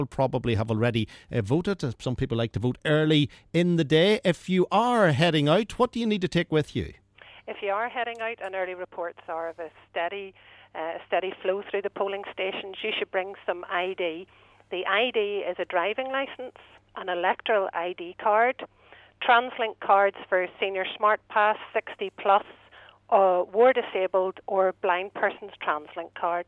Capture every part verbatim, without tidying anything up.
probably have already uh, voted. Uh, some people like to vote early in the day. If you are heading out, what do you need to take with you? If you are heading out, and early reports are of a steady, uh, steady flow through the polling stations, you should bring some I D. The I D is a driving licence, an electoral I D card, TransLink cards for Senior Smart Pass sixty plus, uh, war disabled or blind person's TransLink card.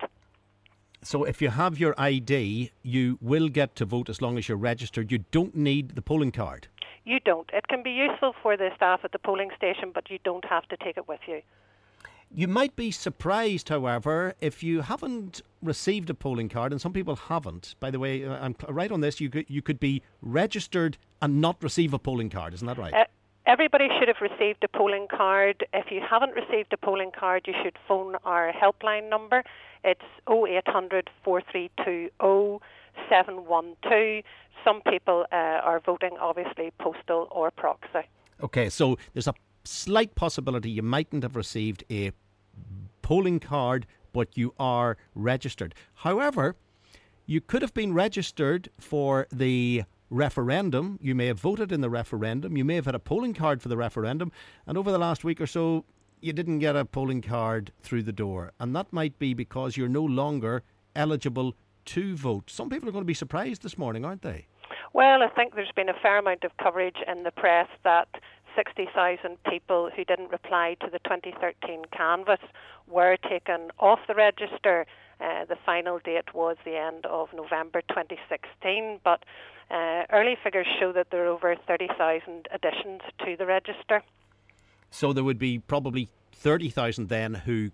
So if you have your I D, you will get to vote as long as you're registered. You don't need the polling card. You don't. It can be useful for the staff at the polling station, but you don't have to take it with you. You might be surprised, however, if you haven't received a polling card, and some people haven't. By the way, I'm right on this, you could, you could be registered and not receive a polling card, isn't that right? Uh, everybody should have received a polling card. If you haven't received a polling card, you should phone our helpline number. It's oh eight hundred, four three two, oh seven one two. Some people uh, are voting, obviously, postal or proxy. OK, so there's a slight possibility you mightn't have received a polling card, but you are registered. However, you could have been registered for the referendum. You may have voted in the referendum. You may have had a polling card for the referendum. And over the last week or so, you didn't get a polling card through the door. And that might be because you're no longer eligible to vote. Some people are going to be surprised this morning, aren't they? Well, I think there's been a fair amount of coverage in the press that sixty thousand people who didn't reply to the twenty thirteen canvass were taken off the register. Uh, the final date was the end of November twenty sixteen, but uh, early figures show that there are over thirty thousand additions to the register. So there would be probably thirty thousand then who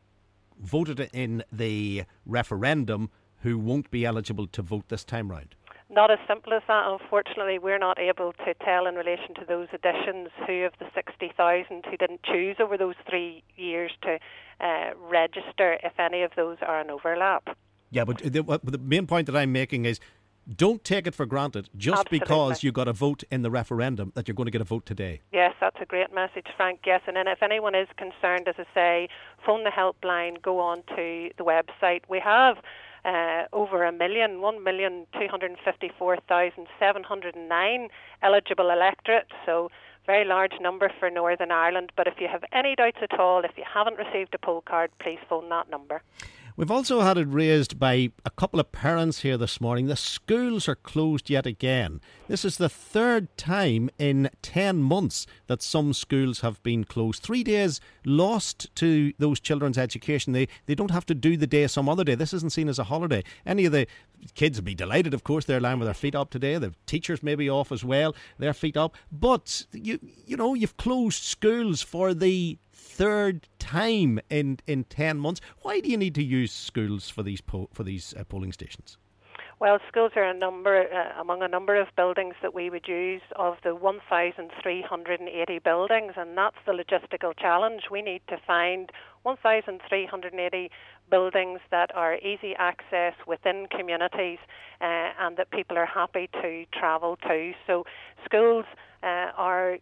voted in the referendum who won't be eligible to vote this time round. Not as simple as that. Unfortunately, we're not able to tell in relation to those additions who of the sixty thousand who didn't choose over those three years to uh, register, if any of those are an overlap. Yeah, but the, the main point that I'm making is don't take it for granted just Absolutely. Because you got a vote in the referendum that you're going to get a vote today. Yes, that's a great message, Frank. Yes, and then if anyone is concerned, as I say, phone the helpline, go on to the website. We have Uh, over a million, one million two hundred fifty-four thousand seven hundred nine eligible electorate, so very large number for Northern Ireland. But if you have any doubts at all, if you haven't received a poll card, please phone that number. We've also had it raised by a couple of parents here this morning. The schools are closed yet again. This is the third time in ten months that some schools have been closed. Three days lost to those children's education. They they don't have to do the day some other day. This isn't seen as a holiday. Any of the kids will be delighted, of course. They're lying with their feet up today. The teachers may be off as well, their feet up. But, you you know, you've closed schools for the third time in in ten months. Why do you need to use schools for these po- for these uh, polling stations? Well, schools are a number uh, among a number of buildings that we would use of the one thousand three hundred eighty buildings, and that's the logistical challenge. We need to find one thousand three hundred eighty buildings that are easy access within communities uh, and that people are happy to travel to. So schools uh, are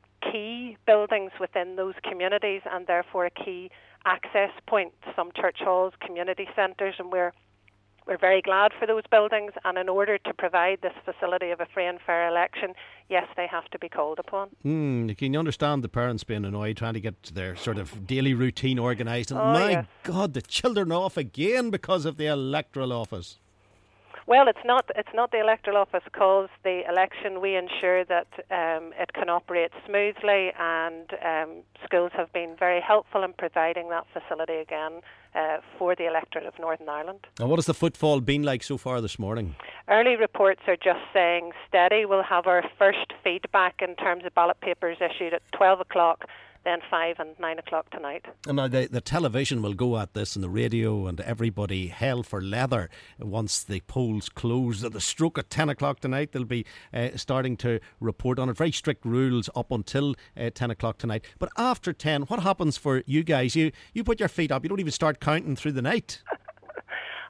key buildings within those communities and therefore a key access point. Some church halls, community centres, and we're we're very glad for those buildings, and in order to provide this facility of a free and fair election, yes, they have to be called upon. Mm, can you understand the parents being annoyed trying to get their sort of daily routine organised, and oh, my yes. God, the children are off again because of the electoral office? Well, it's not it's not the electoral office calls the election. We ensure that um, it can operate smoothly, and um, schools have been very helpful in providing that facility again uh, for the electorate of Northern Ireland. And what has the footfall been like so far this morning? Early reports are just saying steady. We'll have our first feedback in terms of ballot papers issued at twelve o'clock. Then five and nine o'clock tonight. And now the, the television will go at this, and the radio, and everybody hell for leather once the polls close. At the stroke at ten o'clock tonight, they'll be uh, starting to report on it. Very strict rules up until uh, ten o'clock tonight. But after ten, what happens for you guys? You you put your feet up. You don't even start counting through the night.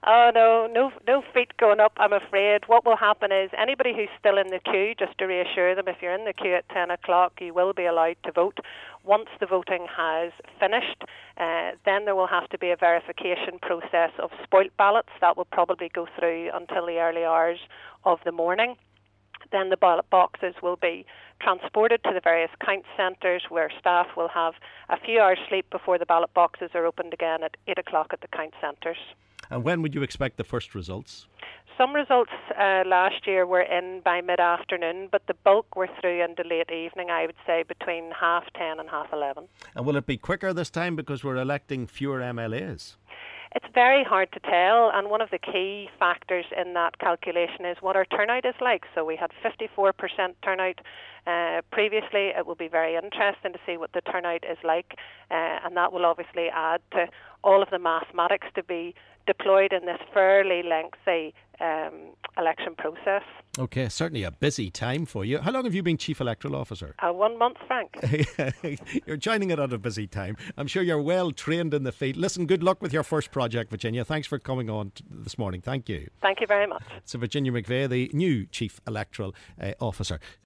Oh no, no, no feet going up, I'm afraid. What will happen is anybody who's still in the queue, just to reassure them, if you're in the queue at ten o'clock, you will be allowed to vote. Once the voting has finished, uh, then there will have to be a verification process of spoilt ballots. That will probably go through until the early hours of the morning. Then the ballot boxes will be transported to the various count centres where staff will have a few hours sleep before the ballot boxes are opened again at eight o'clock at the count centres. And when would you expect the first results? Some results uh, last year were in by mid-afternoon, but the bulk were through into late evening, I would say between half ten and half eleven. And will it be quicker this time because we're electing fewer M L As? It's very hard to tell, and one of the key factors in that calculation is what our turnout is like. So we had fifty-four percent turnout uh, previously. It will be very interesting to see what the turnout is like, uh, and that will obviously add to all of the mathematics to be deployed in this fairly lengthy um, election process. Okay, certainly a busy time for you. How long have you been Chief Electoral Officer? Uh, one month, Frank. You're joining it at a busy time. I'm sure you're well trained in the field. Listen, good luck with your first project, Virginia. Thanks for coming on t- this morning. Thank you. Thank you very much. So Virginia McVeigh, the new Chief Electoral uh, Officer.